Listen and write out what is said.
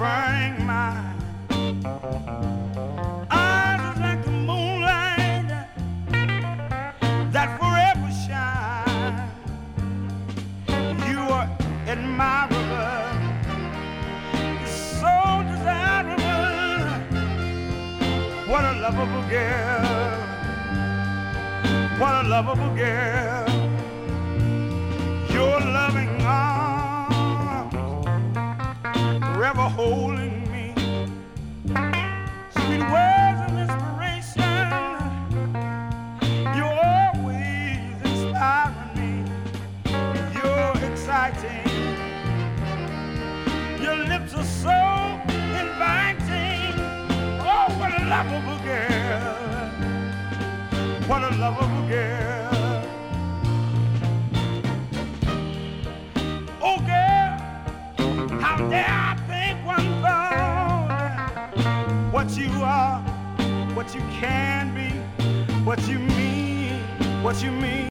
burning mine. Eyes are like the moonlight that forever shine. You are admirable, so desirable. What a lovable girl. What a lovable girl. Your loving arms forever holding me. Sweet words of inspiration, you're always inspiring me. You're exciting. Your lips are so inviting. Oh, what a lovable girl. What a lovable girl. Oh, girl, how dare I think one thought. What you are, what you can be, what you mean, what you mean.